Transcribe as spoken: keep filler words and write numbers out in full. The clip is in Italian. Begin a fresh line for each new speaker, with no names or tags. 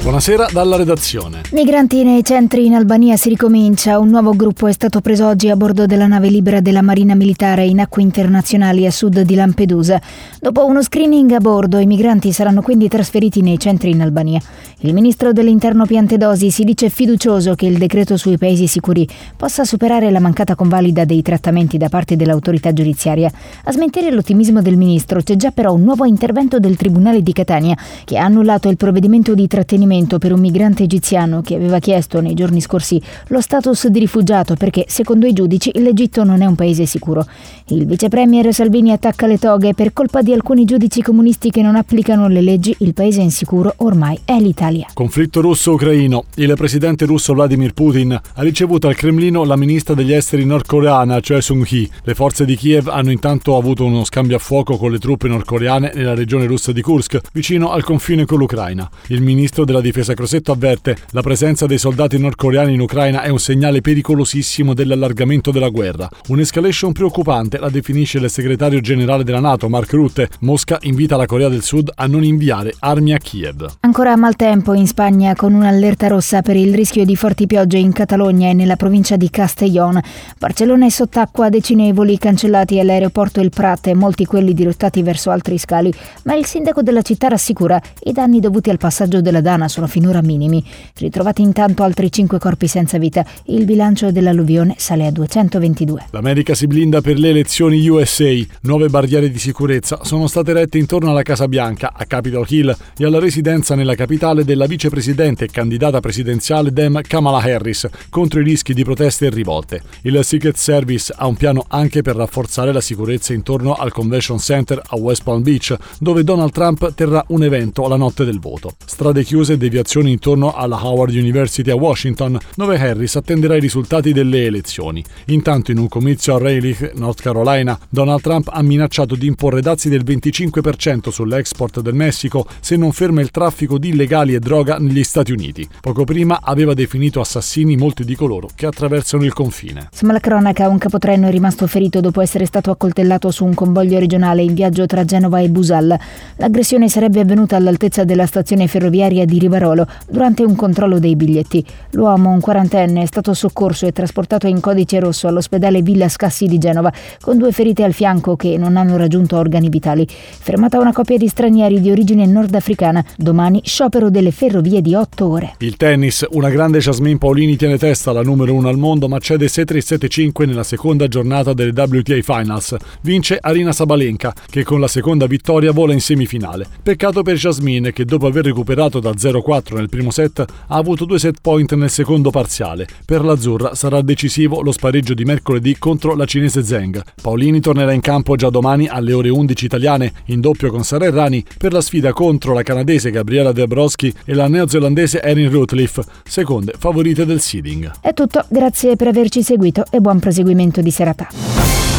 Buonasera dalla redazione.
Migranti nei centri in Albania si ricomincia. Un nuovo gruppo è stato preso oggi a bordo della nave Libera della Marina Militare in acque internazionali a sud di Lampedusa. Dopo uno screening a bordo, i migranti saranno quindi trasferiti nei centri in Albania. Il ministro dell'Interno Piantedosi si dice fiducioso che il decreto sui paesi sicuri possa superare la mancata convalida dei trattamenti da parte dell'autorità giudiziaria. A smentire l'ottimismo del ministro c'è già però un nuovo intervento del Tribunale di Catania che ha annullato il provvedimento di trattenimento per un migrante egiziano che aveva chiesto nei giorni scorsi lo status di rifugiato perché, secondo i giudici, l'Egitto non è un paese sicuro. Il vicepremier Salvini attacca le toghe. Per colpa di alcuni giudici comunisti che non applicano le leggi, il paese insicuro ormai è l'Italia.
Conflitto russo-ucraino. Il presidente russo Vladimir Putin ha ricevuto al Cremlino la ministra degli esteri nordcoreana Choi Sung-hee. Le forze di Kiev hanno intanto avuto uno scambio a fuoco con le truppe nordcoreane nella regione russa di Kursk, vicino al confine con l'Ucraina. Il ministro della difesa Crosetto avverte: la presenza dei soldati nordcoreani in Ucraina è un segnale pericolosissimo dell'allargamento della guerra. Un'escalation preoccupante, la definisce il segretario generale della NATO Mark Rutte. Mosca invita la Corea del Sud a non inviare armi a Kiev.
Ancora maltempo in Spagna, con un'allerta rossa per il rischio di forti piogge in Catalogna e nella provincia di Castellón. Barcellona è sott'acqua, decine i voli cancellati all'aeroporto El Prat e molti quelli dirottati verso altri scali, ma il sindaco della città rassicura: i danni dovuti al passaggio della Dana sono finora minimi. Ritrovati intanto altri cinque corpi senza vita. Il bilancio dell'alluvione sale a duecentoventidue.
L'America si blinda per le elezioni U S A. Nuove barriere di sicurezza sono state erette intorno alla Casa Bianca, a Capitol Hill e alla residenza nella capitale della vicepresidente e candidata presidenziale Dem Kamala Harris, contro i rischi di proteste e rivolte. Il Secret Service ha un piano anche per rafforzare la sicurezza intorno al Convention Center a West Palm Beach, dove Donald Trump terrà un evento la notte del voto. Strade chiuse e deviazioni intorno alla Howard University a Washington, dove Harris attenderà i risultati delle elezioni. Intanto, in un comizio a Raleigh, North Carolina, Donald Trump ha minacciato di imporre dazi del venticinque per cento sull'export del Messico se non ferma il traffico di illegali e droga negli Stati Uniti. Poco prima aveva definito assassini molti di coloro che attraversano il confine.
Insomma, la cronaca: un capotreno è rimasto ferito dopo essere stato accoltellato su un convoglio regionale in viaggio tra Genova e Busal. L'aggressione sarebbe avvenuta all'altezza della stazione ferroviaria di Rivarolo durante un controllo dei biglietti. L'uomo, un quarantenne, è stato soccorso e trasportato in codice rosso all'ospedale Villa Scassi di Genova, con due ferite al fianco che non hanno raggiunto organi vitali. Fermata una coppia di stranieri di origine nordafricana. Domani sciopero delle ferrovie di otto ore.
Il tennis. Una grande Jasmine Paolini tiene testa alla numero uno al mondo, ma cede sei tre sette cinque nella seconda giornata delle W T A Finals. Vince Aryna Sabalenka, che con la seconda vittoria vola in semifinale. Peccato per Jasmine, che dopo aver recuperato da zero quattro nel primo set ha avuto due set point nel secondo parziale. Per l'azzurra sarà decisivo lo spareggio di mercoledì contro la cinese Zheng. Paolini tornerà in campo già domani alle ore undici italiane, in doppio con Sara Errani, per la sfida contro la canadese Gabriela Dabrowski e la neozelandese Erin Routliffe, seconde favorite del seeding.
È tutto, grazie per averci seguito e buon proseguimento di serata.